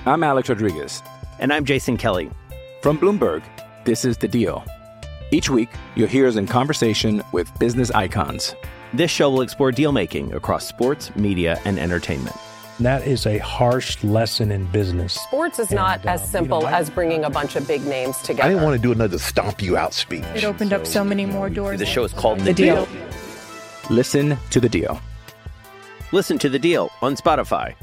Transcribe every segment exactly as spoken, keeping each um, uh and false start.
I'm Alex Rodriguez. And I'm Jason Kelly. From Bloomberg, this is The Deal. Each week, you'll hear us in conversation with business icons. This show will explore deal-making across sports, media, and entertainment. That is a harsh lesson in business. Sports is not and, uh, as simple you know, I, as bringing a bunch of big names together. I didn't want to do another stomp you out speech. It opened so, up so many more doors. The show is called The, the deal. deal. Listen to The Deal. Listen to The Deal on Spotify.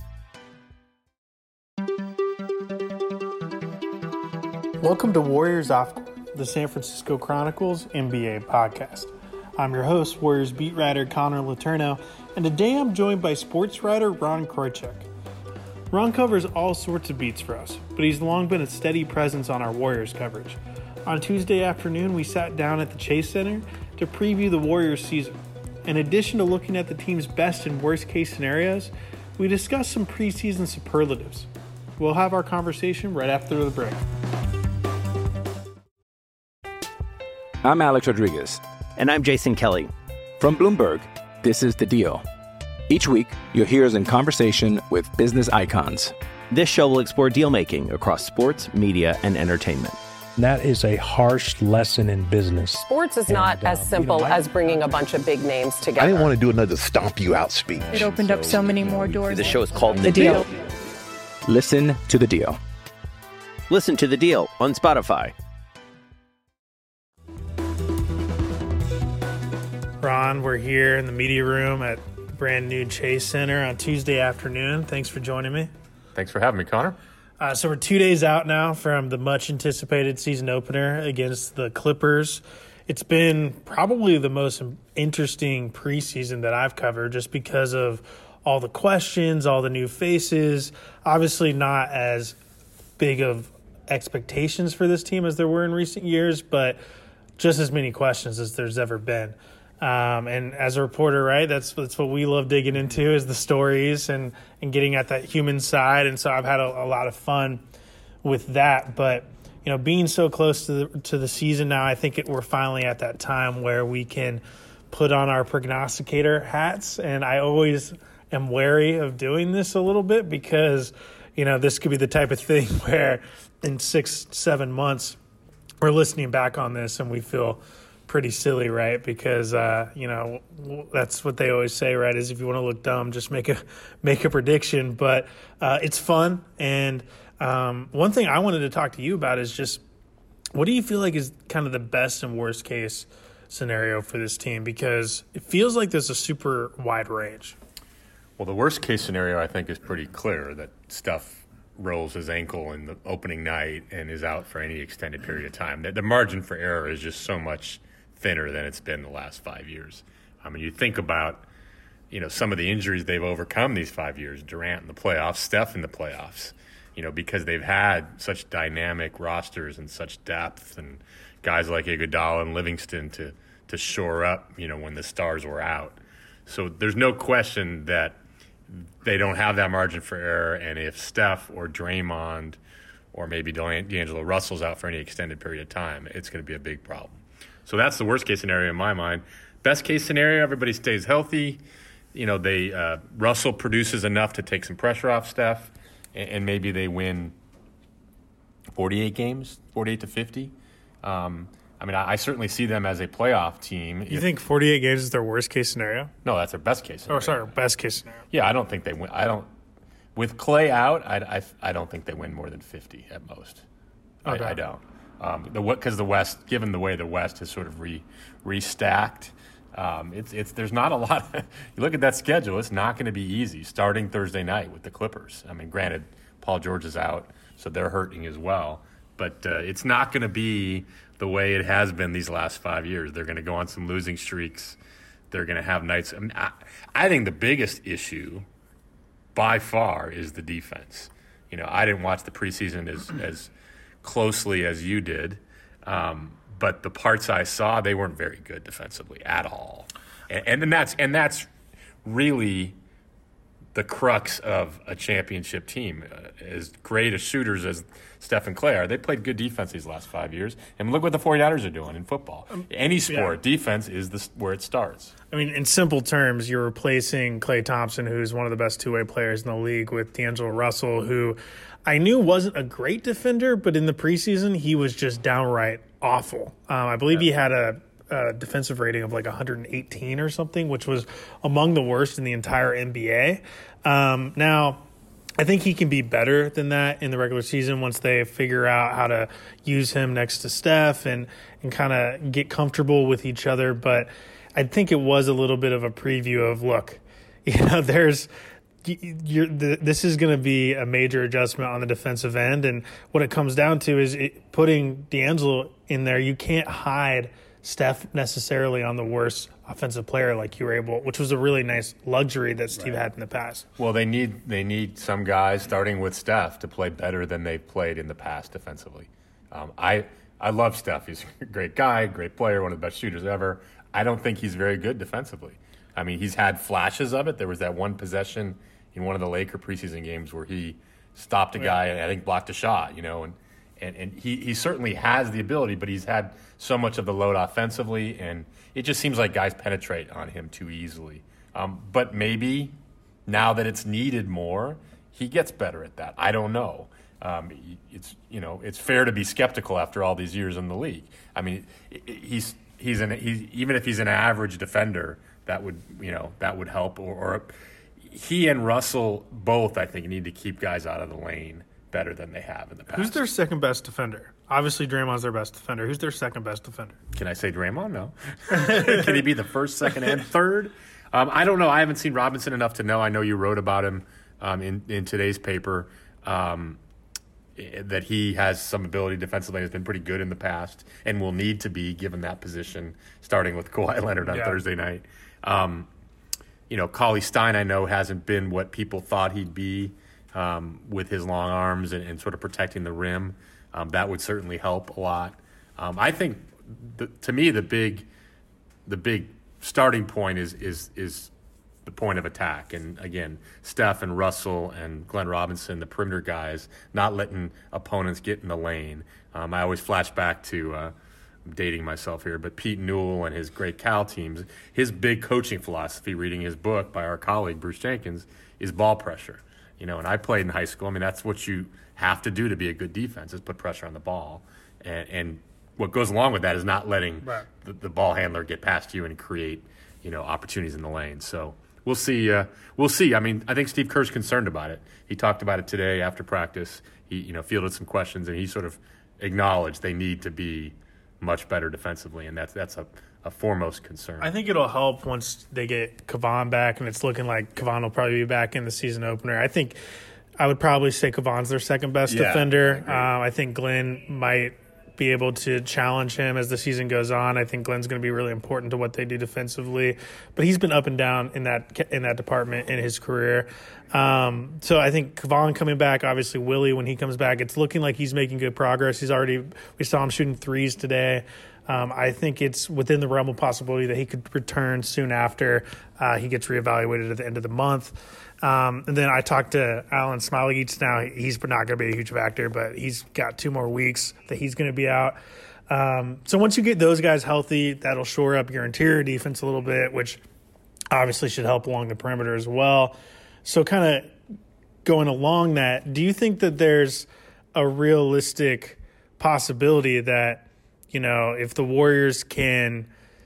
Welcome to Warriors Off Court, the San Francisco Chronicles N B A podcast. I'm your host, Warriors beat writer Connor Letourneau, and today I'm joined by sports writer Ron Korchak. Ron covers all sorts of beats for us, but he's long been a steady presence on our Warriors coverage. On Tuesday afternoon, we sat down at the Chase Center to preview the Warriors season. In addition to looking at the team's best and worst case scenarios, we discussed some preseason superlatives. We'll have our conversation right after the break. I'm Alex Rodriguez. And I'm Jason Kelly. From Bloomberg, this is The Deal. Each week, you'll hear us in conversation with business icons. This show will explore deal-making across sports, media, and entertainment. That is a harsh lesson in business. Sports is not and, uh, as simple you know, I, as bringing a bunch of big names together. I didn't want to do another stomp you out speech. It opened so, up so many more doors. The show is called The, the deal. deal. Listen to The Deal. Listen to The Deal on Spotify. Ron, we're here in the media room at brand new Chase Center on Tuesday afternoon. Thanks for joining me. Thanks for having me, Connor. Uh, so we're two days out now from the much-anticipated season opener against the Clippers. It's been probably the most interesting preseason that I've covered just because of all the questions, all the new faces. Obviously not as big of expectations for this team as there were in recent years, but just as many questions as there's ever been. Um, and as a reporter, right, that's that's what we love digging into is the stories and, and getting at that human side. And so I've had a, a lot of fun with that. But, you know, being so close to the, to the season now, I think it, we're finally at that time where we can put on our prognosticator hats. And I always am wary of doing this a little bit because, you know, this could be the type of thing where in six, seven months we're listening back on this and we feel pretty silly, right? Because uh, you know that's what they always say, right? Is if you want to look dumb, just make a make a prediction. But uh, it's fun, and um, one thing I wanted to talk to you about is just what do you feel like is kind of the best and worst case scenario for this team? Because it feels like there's a super wide range. Well, the worst case scenario I think is pretty clear that Steph rolls his ankle in the opening night and is out for any extended period of time. The, the margin for error is just so much thinner than it's been the last five years. I mean, you think about, you know, some of the injuries they've overcome these five years, Durant in the playoffs, Steph in the playoffs, you know, because they've had such dynamic rosters and such depth and guys like Iguodala and Livingston to, to shore up, you know, when the stars were out. So there's no question that they don't have that margin for error, and if Steph or Draymond or maybe D'Angelo Russell's out for any extended period of time, it's going to be a big problem. So that's the worst case scenario in my mind. Best case scenario, everybody stays healthy. You know, they uh, Russell produces enough to take some pressure off Steph, and, and maybe they win forty-eight games, forty-eight to fifty. Um, I mean, I, I certainly see them as a playoff team. You if, think forty-eight games is their worst case scenario? No, that's their best case scenario. Oh, sorry, best case scenario. Yeah, I don't think they win. I don't. With Clay out, I, I, I don't think they win more than fifty at most. Okay. I, I don't. Um, the because the West, given the way the West has sort of re restacked, um, it's it's there's not a lot. Of, you look at that schedule; it's not going to be easy. Starting Thursday night with the Clippers. I mean, granted, Paul George is out, so they're hurting as well. But uh, it's not going to be the way it has been these last five years. They're going to go on some losing streaks. They're going to have nights. I, mean, I, I think the biggest issue, by far, is the defense. You know, I didn't watch the preseason as as. closely as you did, um, but the parts I saw, they weren't very good defensively at all, and, and and that's and that's really the crux of a championship team. Uh, as great as shooters as Steph and Klay are, they played good defense these last five years. And look what the 49ers are doing in football. Um, Any sport, yeah. defense is the, where it starts. I mean, in simple terms, you're replacing Klay Thompson, who's one of the best two-way players in the league, with D'Angelo Russell, who I knew wasn't a great defender, but in the preseason, he was just downright awful. Um, I believe yeah. he had a Uh, defensive rating of like one hundred eighteen or something, which was among the worst in the entire N B A. Um, now, I think he can be better than that in the regular season once they figure out how to use him next to Steph and, and kind of get comfortable with each other. But I think it was a little bit of a preview of, look, you know, there's you're, the, this is going to be a major adjustment on the defensive end. And what it comes down to is it, putting D'Angelo in there. You can't hide Steph necessarily on the worst offensive player like you were able, which was a really nice luxury that Steve right. had in the past. Well, they need they need some guys, starting with Steph, to play better than they've played in the past defensively. Um, I I love Steph. He's a great guy, great player, one of the best shooters ever. I don't think he's very good defensively. I mean, he's had flashes of it. There was that one possession in one of the Laker preseason games where he stopped a guy and I think blocked a shot, you know, and And, and he, he certainly has the ability, but he's had so much of the load offensively, and it just seems like guys penetrate on him too easily. Um, but maybe now that it's needed more, he gets better at that. I don't know. Um, it's you know it's fair to be skeptical after all these years in the league. I mean, he's he's an he's, even if he's an average defender, that would you know that would help. Or, or he and Russell both, I think, need to keep guys out of the lane better than they have in the past. Who's their second best defender? Obviously, Draymond's their best defender. Who's their second best defender? Can I say Draymond? No. Can he be the first, second, and third? Um, I don't know. I haven't seen Robinson enough to know. I know you wrote about him um, in, in today's paper, um, that he has some ability defensively, has been pretty good in the past, and will need to be given that position, starting with Kawhi Leonard on yeah. Thursday night. Um, you know, Cauley Stein, I know, hasn't been what people thought he'd be. Um, with his long arms and, and sort of protecting the rim. Um, that would certainly help a lot. Um, I think, the, to me, the big the big starting point is is is the point of attack. And, again, Steph and Russell and Glenn Robinson, the perimeter guys, not letting opponents get in the lane. Um, I always flash back to, uh, I'm dating myself here, but Pete Newell and his great Cal teams, his big coaching philosophy, reading his book by our colleague Bruce Jenkins, is ball pressure. You know, and I played in high school. I mean, that's what you have to do to be a good defense, is put pressure on the ball. And, and what goes along with that is not letting right. the, the ball handler get past you and create, you know, opportunities in the lane. So we'll see. Uh, we'll see. I mean, I think Steve Kerr's concerned about it. He talked about it today after practice. He, you know, fielded some questions, and he sort of acknowledged they need to be much better defensively, and that's that's a, a foremost concern. I think it'll help once they get Kevon back, and it's looking like Kevon will probably be back in the season opener. I think I would probably say Kevon's their second best yeah, defender. I, um, I think Glenn might be able to challenge him as the season goes on. I think Glenn's going to be really important to what they do defensively, but he's been up and down in that in that department in his career. Um, so I think Kevon coming back, obviously Willie when he comes back, it's looking like he's making good progress. He's already we saw him shooting threes today. Um, I think it's within the realm of possibility that he could return soon after uh, he gets reevaluated at the end of the month. Um, and then I talked to Alan Smiley-Eats now. He's not going to be a huge factor, but he's got two more weeks that he's going to be out. Um, so once you get those guys healthy, that'll shore up your interior defense a little bit, which obviously should help along the perimeter as well. So kind of going along that, do you think that there's a realistic possibility that, you know, if the Warriors can,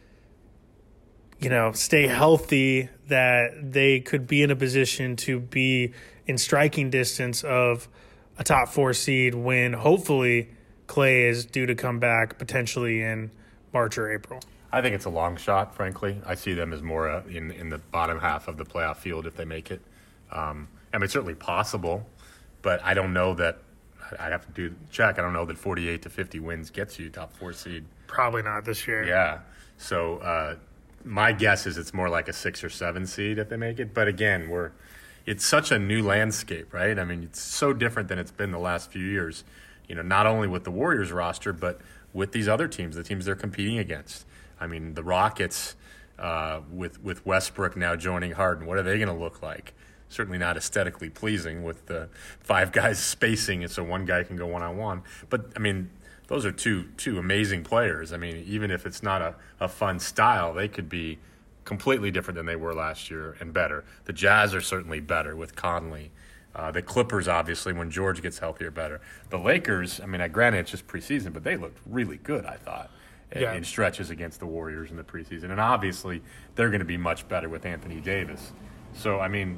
you know, stay healthy, that they could be in a position to be in striking distance of a top four seed when hopefully Klay is due to come back potentially in March or April? I think it's a long shot, frankly. I see them as more uh, in, in the bottom half of the playoff field if they make it. Um, I mean, it's certainly possible, but I don't know that I'd have to do check. I don't know that forty-eight to fifty wins gets you top four seed. Probably not this year. Yeah. So uh, my guess is it's more like a six or seven seed if they make it. But again, we're it's such a new landscape, right? I mean, it's so different than it's been the last few years. You know, not only with the Warriors roster, but with these other teams, the teams they're competing against. I mean, the Rockets uh, with with Westbrook now joining Harden. What are they going to look like? certainly not aesthetically pleasing with the five guys spacing it so one guy can go one-on-one. But, I mean, those are two two amazing players. I mean, even if it's not a, a fun style, they could be completely different than they were last year and better. The Jazz are certainly better with Conley. Uh, the Clippers, obviously, when George gets healthier, better. The Lakers, I mean, I granted it's just preseason, but they looked really good, I thought, yeah. in stretches against the Warriors in the preseason. And obviously, they're going to be much better with Anthony Davis. So, I mean,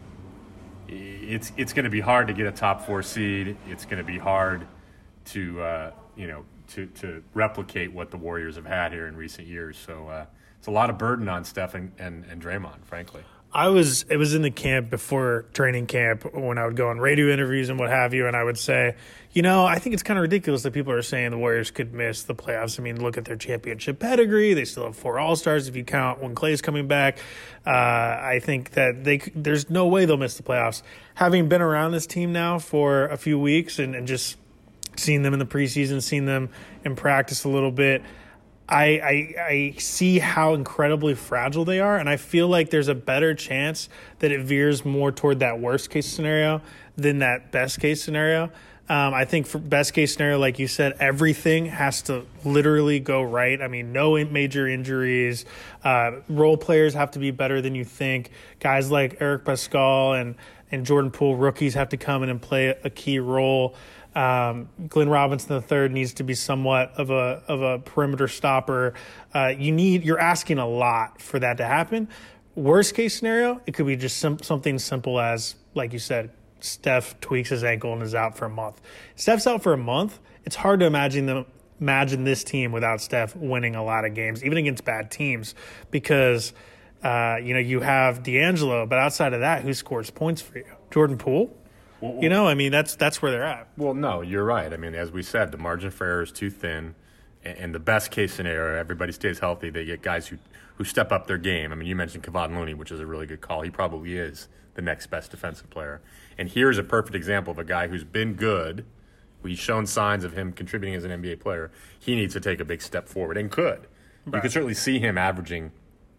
it's it's going to be hard to get a top four seed. It's going to be hard to, uh, you know, to, to replicate what the Warriors have had here in recent years. So uh, it's a lot of burden on Steph and, and, and Draymond, frankly. I was it was in the camp before training camp when I would go on radio interviews and what have you, and I would say, you know, I think it's kind of ridiculous that people are saying the Warriors could miss the playoffs. I mean, look at their championship pedigree. They still have four All-Stars if you count when Klay's coming back. Uh, I think that they there's no way they'll miss the playoffs. Having been around this team now for a few weeks and, and just seen them in the preseason, seen them in practice a little bit, I, I I see how incredibly fragile they are, and I feel like there's a better chance that it veers more toward that worst-case scenario than that best-case scenario. Um, I think for best-case scenario, like you said, everything has to literally go right. I mean, no major injuries. Uh, role players have to be better than you think. Guys like Eric Pascal and, and Jordan Poole, rookies, have to come in and play a key role. Um, Glenn Robinson the third needs to be somewhat of a of a perimeter stopper. Uh, you need you're asking a lot for that to happen. Worst case scenario, it could be just sim- something simple as, like you said, Steph tweaks his ankle and is out for a month. Steph's out for a month. It's hard to imagine them imagine this team without Steph winning a lot of games, even against bad teams, because uh, you know you have D'Angelo, but outside of that, who scores points for you? Jordan Poole. Well, you know, I mean, that's that's where they're at. Well, no, you're right. I mean, as we said, the margin for error is too thin. And, and the best case scenario, everybody stays healthy. They get guys who, who step up their game. I mean, you mentioned Kevon Looney, which is a really good call. He probably is the next best defensive player. And here's a perfect example of a guy who's been good. We've shown signs of him contributing as an N B A player. He needs to take a big step forward and could. Right. You could certainly see him averaging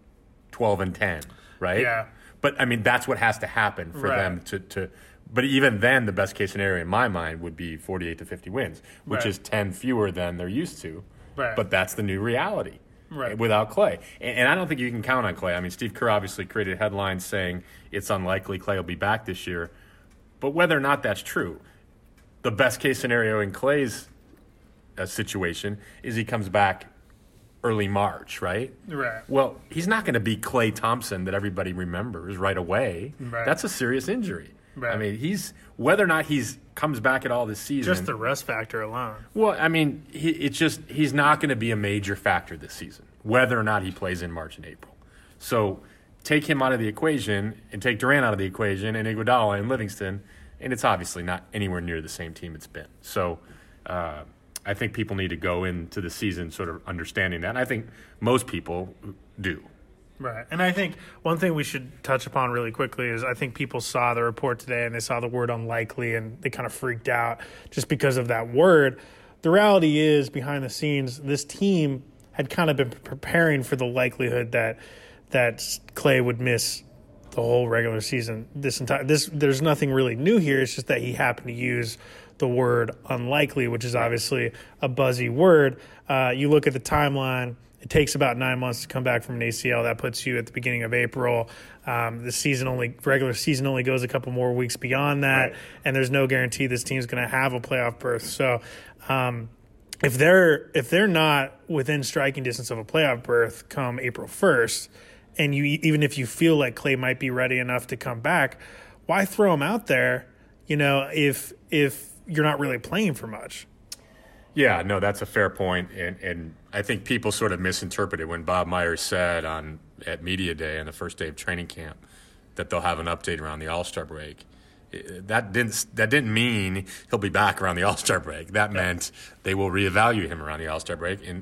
twelve and ten, right? Yeah. But, I mean, that's what has to happen for right. them to, to – but even then, the best case scenario in my mind would be forty-eight to fifty wins, which right. is ten fewer than they're used to. Right. But that's the new reality right. without Klay. And, and I don't think you can count on Klay. I mean, Steve Kerr obviously created headlines saying it's unlikely Klay will be back this year. But whether or not that's true, the best case scenario in Klay's uh, situation is he comes back early March, right? Right. Well, he's not going to be Klay Thompson that everybody remembers right away. Right. That's a serious injury. Right. I mean, he's whether or not he's comes back at all this season. Just the rest factor alone. Well, I mean, he, it's just he's not going to be a major factor this season, whether or not he plays in March and April. So take him out of the equation and take Durant out of the equation and Iguodala and Livingston, and it's obviously not anywhere near the same team it's been. So uh, I think people need to go into the season sort of understanding that, and I think most people do. Right. And I think one thing we should touch upon really quickly is I think people saw the report today and they saw the word unlikely and they kind of freaked out just because of that word. The reality is, behind the scenes, this team had kind of been preparing for the likelihood that that Klay would miss the whole regular season. This entire this there's nothing really new here. It's just that he happened to use the word unlikely, which is obviously a buzzy word. Uh, you look at the timeline. It takes about nine months to come back from an A C L. That puts you at the beginning of April. Um, the season only regular season only goes a couple more weeks beyond that, right. And there's no guarantee this team's going to have a playoff berth. So, um, if they're if they're not within striking distance of a playoff berth come April first, and you even if you feel like Klay might be ready enough to come back, why throw him out there? You know, if if you're not really playing for much. Yeah, no, that's a fair point, and and I think people sort of misinterpreted when Bob Myers said on at Media Day on the first day of training camp that they'll have an update around the All-Star break. That didn't that didn't mean he'll be back around the All-Star break. That yeah. meant they will reevaluate him around the All-Star break. And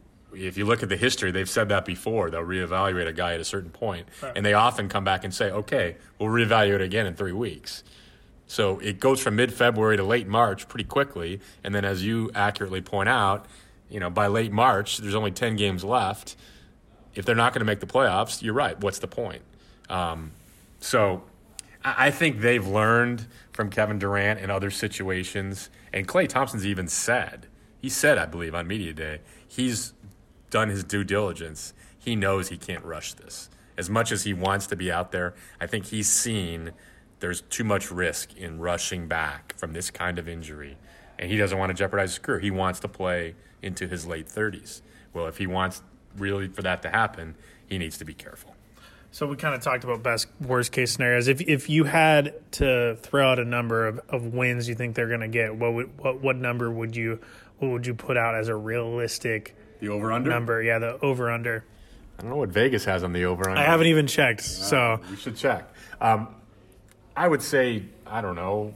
if you look at the history, they've said that before. They'll reevaluate a guy at a certain point, right. and they often come back and say, "Okay, we'll reevaluate again in three weeks." So it goes from mid-February to late March pretty quickly, and then as you accurately point out, you know, by late March, there's only ten games left. If they're not going to make the playoffs, you're right. What's the point? Um, so I think they've learned from Kevin Durant in other situations. And Klay Thompson's even said, he said, I believe, on Media Day, he's done his due diligence. He knows he can't rush this. As much as he wants to be out there, I think he's seen there's too much risk in rushing back from this kind of injury. And he doesn't want to jeopardize his career. He wants to play into his late thirties. Well, if he wants really for that to happen, he needs to be careful. So we kind of talked about best, worst case scenarios. If if you had to throw out a number of, of wins you think they're going to get, what would what what number would you what would you put out as a realistic the over under number? Yeah, the over under. I don't know what Vegas has on the over under. I haven't even checked, uh, so we should check. Um, I would say I don't know,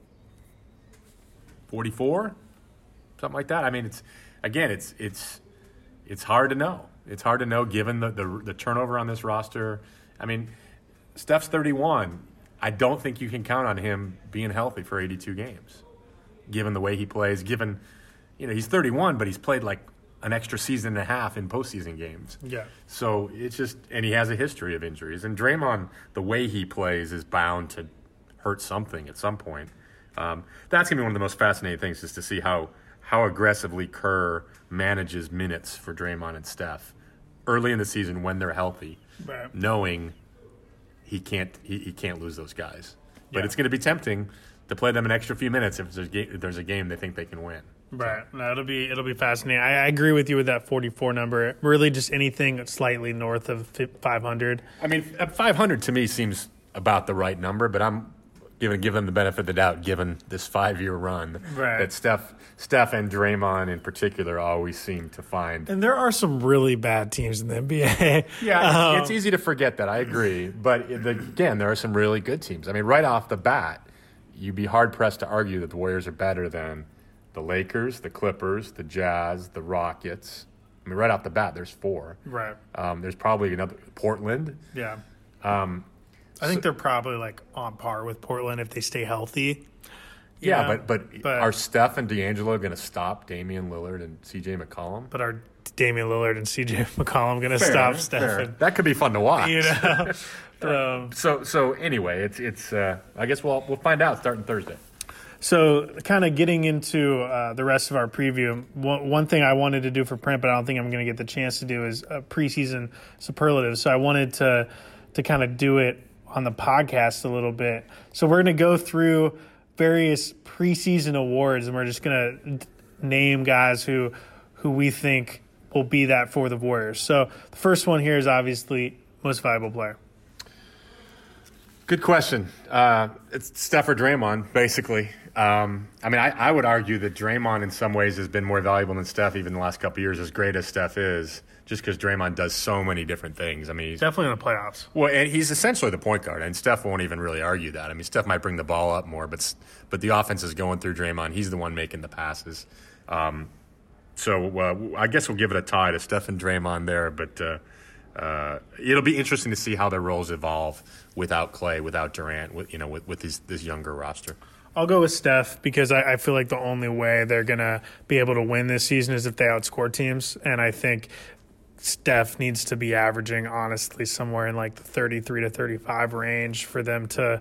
forty-four, something like that. I mean, it's again, it's it's it's hard to know. It's hard to know given the, the the turnover on this roster. I mean, Steph's thirty-one. I don't think you can count on him being healthy for eighty-two games, given the way he plays. Given, you know, he's thirty-one, but he's played like an extra season and a half in postseason games. Yeah. So it's just, and he has a history of injuries. And Draymond, the way he plays, is bound to hurt something at some point. Um, that's going to be one of the most fascinating things, is to see how how aggressively Kerr manages minutes for Draymond and Steph early in the season when they're healthy, right, knowing he can't he, he can't lose those guys. But yeah. it's going to be tempting to play them an extra few minutes if there's, if there's a game they think they can win. Right. No, it'll be it'll be fascinating. I, I agree with you with that forty-four number. Really, just anything slightly north of five hundred. I mean, five hundred to me seems about the right number, but I'm giving give them the benefit of the doubt, given this five-year run right. that Steph, Steph and Draymond in particular always seem to find. And there are some really bad teams in the N B A. Yeah, um, it's, it's easy to forget that. I agree, but the, again, there are some really good teams. I mean, right off the bat, you'd be hard pressed to argue that the Warriors are better than the Lakers, the Clippers, the Jazz, the Rockets. I mean, right off the bat, there's four. Right. Um, there's probably another Portland. Yeah. Um, I think so, they're probably like on par with Portland if they stay healthy. Yeah, know? but, but but are Steph and D'Angelo going to stop Damian Lillard and C J McCollum? But are Damian Lillard and C J McCollum going to stop Steph? Fair. And, that could be fun to watch. You know. um, so so anyway, it's it's. Uh, I guess we'll we'll find out starting Thursday. So kind of getting into uh, the rest of our preview, one, one thing I wanted to do for print, but I don't think I'm going to get the chance to do, is a preseason superlative. So I wanted to to kind of do it on the podcast a little bit. So we're going to go through various preseason awards, and we're just going to name guys who who we think will be that for the Warriors. So the first one here is obviously most valuable player. Good question. Uh, it's Steph or Draymond, basically. Um, I mean, I, I would argue that Draymond in some ways has been more valuable than Steph even the last couple of years, as great as Steph is, just because Draymond does so many different things. I mean, he's definitely in the playoffs. Well, and he's essentially the point guard, and Steph won't even really argue that. I mean, Steph might bring the ball up more, but but the offense is going through Draymond. He's the one making the passes. Um, so uh, I guess we'll give it a tie to Steph and Draymond there, but uh, uh, it'll be interesting to see how their roles evolve without Klay, without Durant, with you know, with, with these, this younger roster. I'll go with Steph because I, I feel like the only way they're going to be able to win this season is if they outscore teams. And I think Steph needs to be averaging, honestly, somewhere in like the thirty-three to thirty-five range for them to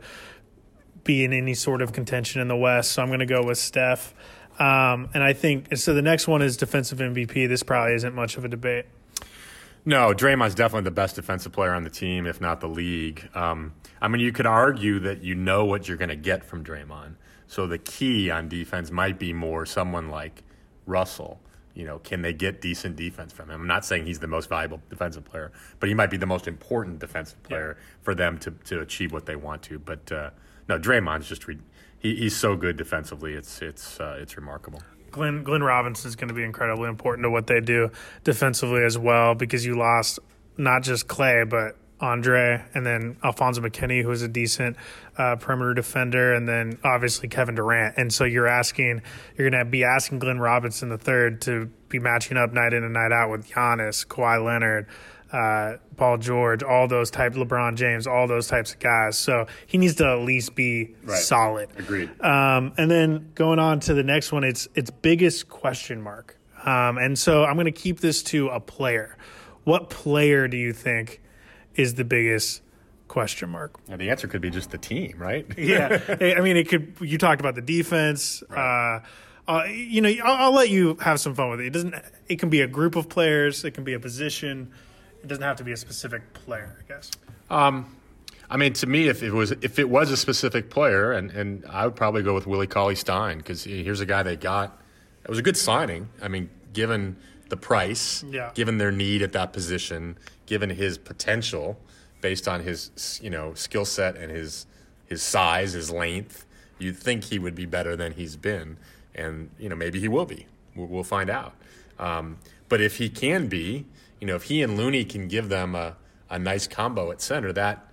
be in any sort of contention in the West. So I'm going to go with Steph. Um, and I think – so the next one is defensive M V P. This probably isn't much of a debate. No, Draymond's definitely the best defensive player on the team, if not the league. Um, I mean, you could argue that you know what you're going to get from Draymond. So the key on defense might be more someone like Russell. You know, can they get decent defense from him? I'm not saying he's the most valuable defensive player, but he might be the most important defensive player yeah. for them to, to achieve what they want to. But uh, no, Draymond's just re- he, he's so good defensively. It's it's uh, it's remarkable. Glenn, Glenn Robinson is going to be incredibly important to what they do defensively as well, because you lost not just Klay, but Andre, and then Alfonso McKinney, who is a decent uh, perimeter defender, and then obviously Kevin Durant. And so you're asking, you're going to be asking Glenn Robinson the third to be matching up night in and night out with Giannis, Kawhi Leonard, uh, Paul George, all those types, LeBron James, all those types of guys. So he needs to at least be right. solid. Agreed. Um, and then going on to the next one, it's it's biggest question mark. Um, and so I'm going to keep this to a player. What player do you think is the biggest question mark. Yeah, the answer could be just the team, right? Yeah. I mean, it could. You talked about the defense. Right. Uh, uh, you know, I'll, I'll let you have some fun with it. It doesn't. It can be a group of players. It can be a position. It doesn't have to be a specific player, I guess. Um, I mean, to me, if it was if it was a specific player, and, and I would probably go with Willie Cauley-Stein, because here's a guy they got. It was a good signing. I mean, given the price, yeah. given their need at that position, given his potential based on his you know skill set and his his size, his length, you'd think he would be better than he's been, and you know maybe he will be. We'll, we'll find out. Um, but if he can be, you know, if he and Looney can give them a, a nice combo at center, that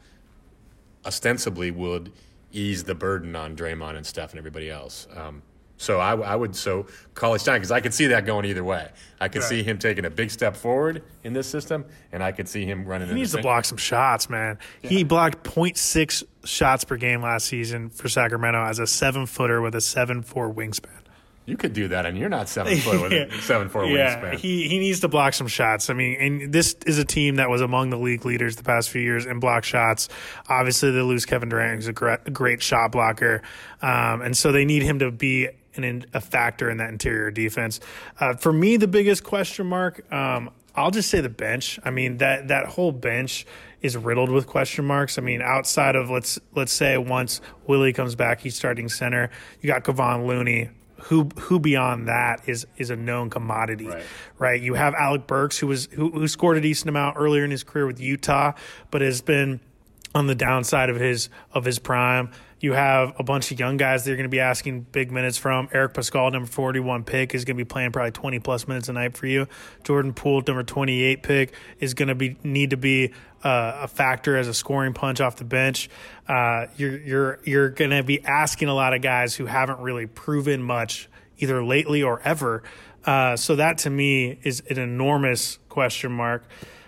ostensibly would ease the burden on Draymond and Steph and everybody else. Um, so I, I would so Cauley-Stein, because I could see that going either way. I could right. see him taking a big step forward in this system, and I could see him running. He needs to block some shots, man. Yeah. He blocked point six shots per game last season for Sacramento as a seven footer with a seven four wingspan. You could do that, and you're not seven foot with yeah. a seven four yeah. wingspan. He he needs to block some shots. I mean, and this is a team that was among the league leaders the past few years in block shots. Obviously, they lose Kevin Durant, who's a great, great shot blocker, um, and so they need him to be an, a factor in that interior defense. Uh, for me, the biggest question mark, um, I'll just say the bench. I mean, that that whole bench is riddled with question marks. I mean, outside of let's let's say once Willie comes back, he's starting center. You got Kevon Looney. Who who beyond that is is a known commodity, right? right? You have Alec Burks, who was who, who scored a decent amount earlier in his career with Utah, but has been on the downside of his of his prime. You have a bunch of young guys that you're going to be asking big minutes from. Eric Pascal, number forty-one pick, is going to be playing probably twenty plus minutes a night for you. Jordan Poole, number twenty-eight pick, is going to be need to be uh, a factor as a scoring punch off the bench. Uh, you're you're you're going to be asking a lot of guys who haven't really proven much either lately or ever. Uh, so that to me is an enormous question mark.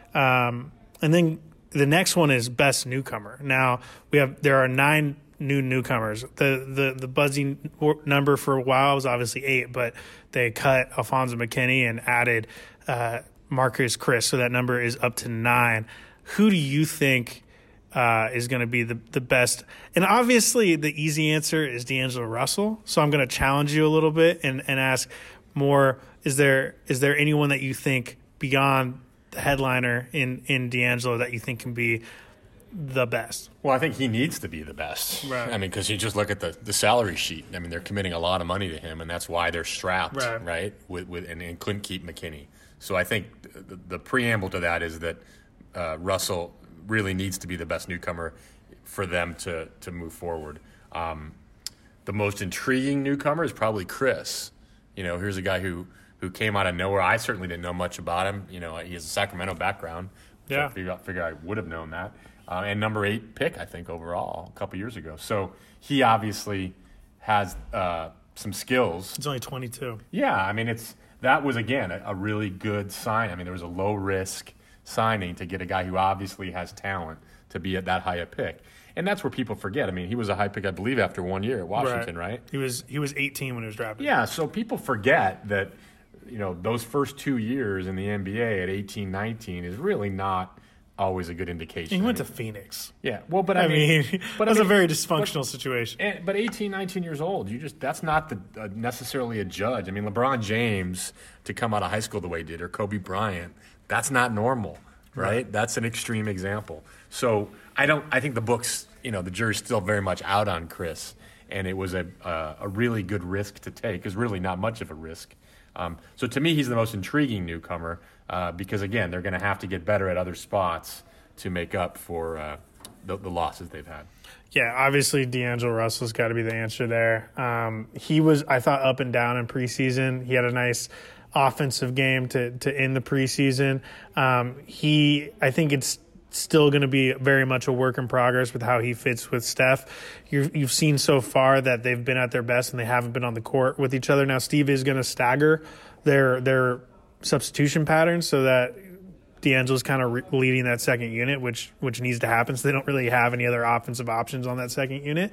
Um, and then the next one is best newcomer. Now we have there are nine new newcomers. The the the buzzing number for a while was obviously eight, but they cut Alfonso McKinney and added uh, Marcus Chris, so that number is up to nine. Who do you think uh, is going to be the, the best? And obviously the easy answer is D'Angelo Russell, so I'm going to challenge you a little bit and, and ask more, is there is there anyone that you think beyond the headliner in, in D'Angelo that you think can be the best? Well, I think he needs to be the best. Right. I mean, because you just look at the, the salary sheet. I mean, they're committing a lot of money to him, and that's why they're strapped, right? right? With, with and, and couldn't keep McKinney. So I think the, the preamble to that is that uh, Russell really needs to be the best newcomer for them to to move forward. Um, the most intriguing newcomer is probably Chris. You know, here's a guy who who came out of nowhere. I certainly didn't know much about him. You know, he has a Sacramento background. Yeah, so I figure, figure I would have known that. Uh, and number eight pick, I think, overall, a couple years ago. So he obviously has uh, some skills. He's only twenty-two. Yeah, I mean, it's that was, again, a, a really good sign. I mean, there was a low-risk signing to get a guy who obviously has talent to be at that high a pick. And that's where people forget. I mean, he was a high pick, I believe, after one year at Washington, right? right? He was he was eighteen when he was drafted. Yeah, so people forget that, you know, those first two years in the N B A at eighteen, nineteen is really not always a good indication. He went I mean, to Phoenix. Yeah, well, but I, I mean, mean, but it was I mean, a very dysfunctional but, situation. And, but eighteen, nineteen years old, you just that's not the, uh, necessarily a judge. I mean, LeBron James to come out of high school the way he did, or Kobe Bryant, that's not normal, right? right? That's an extreme example. So I don't. I think the books, you know, the jury's still very much out on Chris, and it was a uh, a really good risk to take. It's really not much of a risk. Um, so to me, he's the most intriguing newcomer uh, because again, they're going to have to get better at other spots to make up for uh, the, the losses they've had. Yeah, obviously D'Angelo Russell's got to be the answer there. Um, he was, I thought, up and down in preseason. He had a nice offensive game to to end the preseason. Um, he, I think it's still going to be very much a work in progress with how he fits with Steph. You're, you've seen so far that they've been at their best and they haven't been on the court with each other. Now Steve is going to stagger their their substitution patterns so that D'Angelo's kind of re- leading that second unit, which which needs to happen. So they don't really have any other offensive options on that second unit.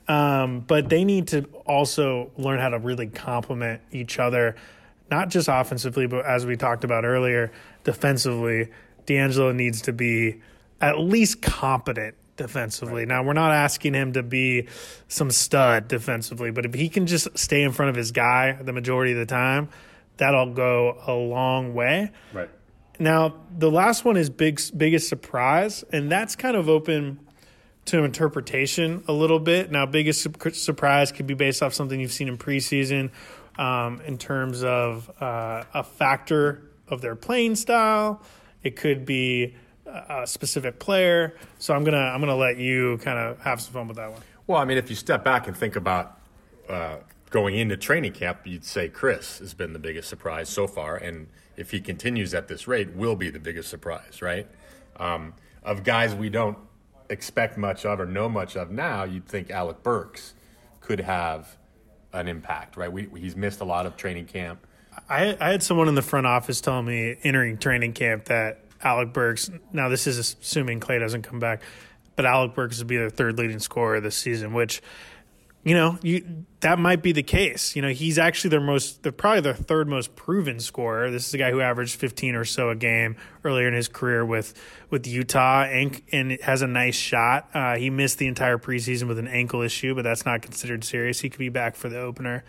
Um, but they need to also learn how to really complement each other, not just offensively, but as we talked about earlier, defensively. D'Angelo needs to be at least competent defensively. Right. Now, we're not asking him to be some stud defensively, but if he can just stay in front of his guy the majority of the time, that'll go a long way. Right. Now, the last one is big, biggest surprise, and that's kind of open to interpretation a little bit. Now, biggest su- surprise could be based off something you've seen in preseason um, in terms of uh, a factor of their playing style. It could be a specific player. So I'm gonna I'm gonna let you kind of have some fun with that one. Well, I mean, if you step back and think about uh, going into training camp, you'd say Chris has been the biggest surprise so far, and if he continues at this rate, will be the biggest surprise, right? Um, of guys we don't expect much of or know much of now, you'd think Alec Burks could have an impact, right? We, he's missed a lot of training camp. I, I had someone in the front office tell me entering training camp that Alec Burks, now this is assuming Clay doesn't come back, but Alec Burks would be their third leading scorer this season, which, you know, you, that might be the case. You know, he's actually their most, they're probably their third most proven scorer. This is a guy who averaged fifteen or so a game earlier in his career with, with Utah and, and has a nice shot. Uh, he missed the entire preseason with an ankle issue, but that's not considered serious. He could be back for the opener.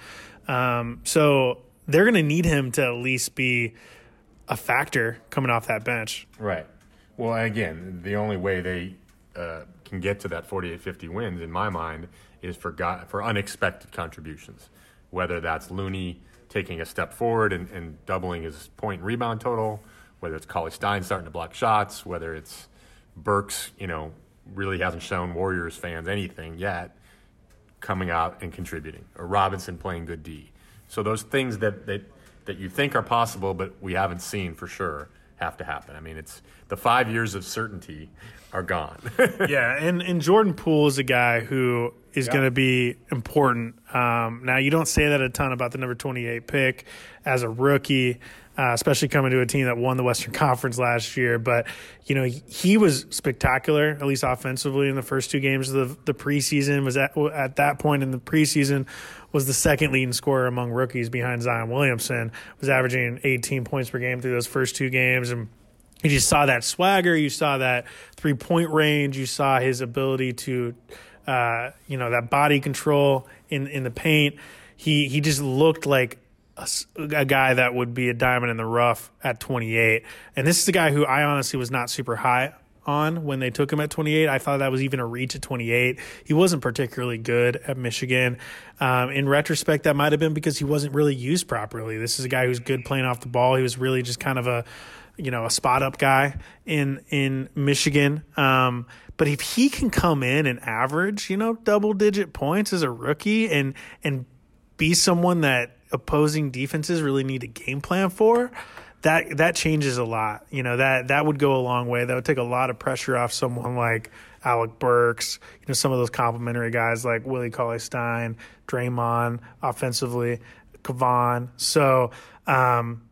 Um, so they're going to need him to at least be a factor coming off that bench. Right. Well, again, the only way they uh, can get to that forty-eight fifty wins, in my mind, is for God, for unexpected contributions, whether that's Looney taking a step forward and, and doubling his point and rebound total, whether it's Cauley-Stein starting to block shots, whether it's Burks, you know, really hasn't shown Warriors fans anything yet, coming out and contributing, or Robinson playing good D. So those things that, that that you think are possible but we haven't seen for sure have to happen. I mean, it's the five years of certainty are gone. Yeah, and, and Jordan Poole is a guy who is yeah. going to be important. Um, now, you don't say that a ton about the number twenty-eight pick as a rookie, uh, especially coming to a team that won the Western Conference last year. But, you know, he, he was spectacular, at least offensively, in the first two games of the, the preseason. Was at, at that point in the preseason was the second leading scorer among rookies behind Zion Williamson, was averaging eighteen points per game through those first two games. And you just saw that swagger. You saw that three-point range. You saw his ability to, uh, you know, that body control in, in the paint. He he just looked like a, a guy that would be a diamond in the rough at twenty-eight. And this is a guy who I honestly was not super high on when they took him at twenty-eight. I thought that was even a reach at twenty-eight. He wasn't particularly good at Michigan. Um, in retrospect, that might have been because he wasn't really used properly. This is a guy who's good playing off the ball. He was really just kind of a, you know, a spot up guy in in Michigan. Um, but if he can come in and average, you know, double digit points as a rookie and and be someone that opposing defenses really need a game plan for, that that changes a lot. You know, that that would go a long way. That would take a lot of pressure off someone like Alec Burks, you know, some of those complimentary guys like Willie Cauley-Stein, Draymond, offensively, Kevon. So um,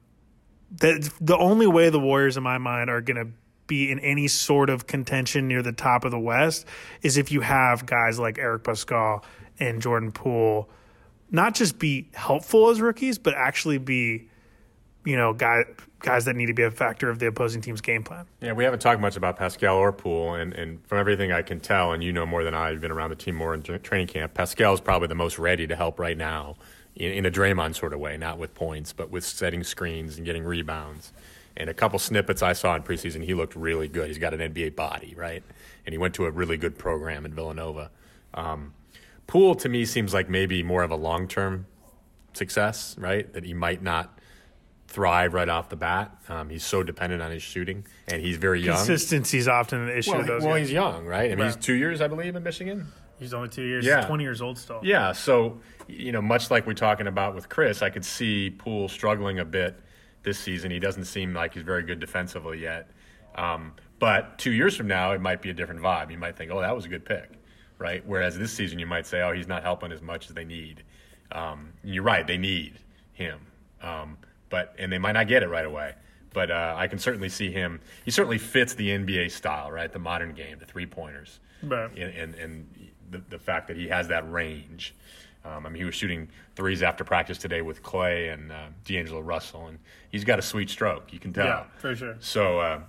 the the only way the Warriors, in my mind, are going to be in any sort of contention near the top of the West is if you have guys like Eric Pascal and Jordan Poole not just be helpful as rookies, but actually be, you know, guys guys that need to be a factor of the opposing team's game plan. Yeah, we haven't talked much about Pascal or Poole, and, and from everything I can tell, and you know more than I, you've been around the team more in training camp, Pascal is probably the most ready to help right now in, in a Draymond sort of way, not with points, but with setting screens and getting rebounds. And a couple snippets I saw in preseason, he looked really good. He's got an N B A body, right? And he went to a really good program in Villanova. Um, Poole, to me, seems like maybe more of a long-term success, right? That he might not thrive right off the bat. Um, he's so dependent on his shooting, and he's very young. Consistency is often an issue. Well, with those well guys. he's young, right? I mean, Right. he's two years, I believe, in Michigan. He's only two years. Yeah. He's twenty years old still. Yeah, so, you know, much like we're talking about with Chris, I could see Poole struggling a bit this season. He doesn't seem like he's very good defensively yet. Um, but two years from now, it might be a different vibe. You might think, oh, that was a good pick, right? Whereas this season, you might say, oh, he's not helping as much as they need. Um, you're right, they need him. Um, but and they might not get it right away. But uh, I can certainly see him. He certainly fits the N B A style, right? The modern game, the three-pointers. Right. And, and, and the, the fact that he has that range. Um, I mean, he was shooting threes after practice today with Clay and uh, D'Angelo Russell, and he's got a sweet stroke. You can tell. Yeah, for sure. So uh,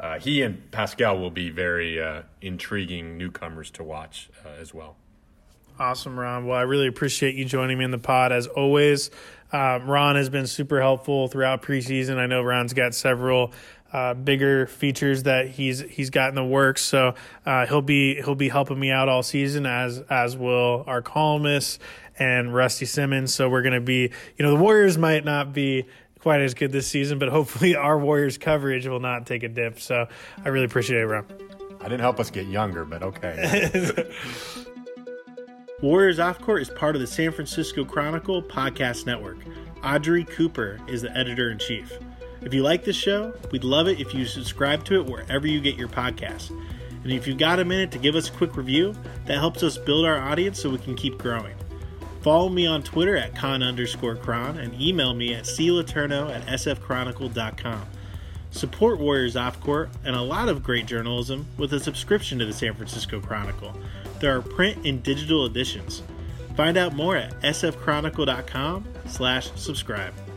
uh, he and Pascal will be very uh, intriguing newcomers to watch uh, as well. Awesome, Ron. Well, I really appreciate you joining me in the pod as always. Um, Ron has been super helpful throughout preseason. I know Ron's got several uh, bigger features that he's he's got in the works, so uh, he'll be he'll be helping me out all season, as as will our columnists and Rusty Simmons. So we're going to be, you know, the Warriors might not be quite as good this season, but hopefully our Warriors coverage will not take a dip. So I really appreciate it, Ron. I didn't help us get younger, but okay. Warriors Off Court is part of the San Francisco Chronicle podcast network. Audrey Cooper is the editor-in-chief. If you like this show, we'd love it if you subscribe to it wherever you get your podcasts. And if you've got a minute to give us a quick review, that helps us build our audience so we can keep growing. Follow me on Twitter at con underscore cron and email me at claterno at sfchronicle dot com. Support Warriors Off Court and a lot of great journalism with a subscription to the San Francisco Chronicle. There are print and digital editions. Find out more at sfchronicle dot com slash subscribe.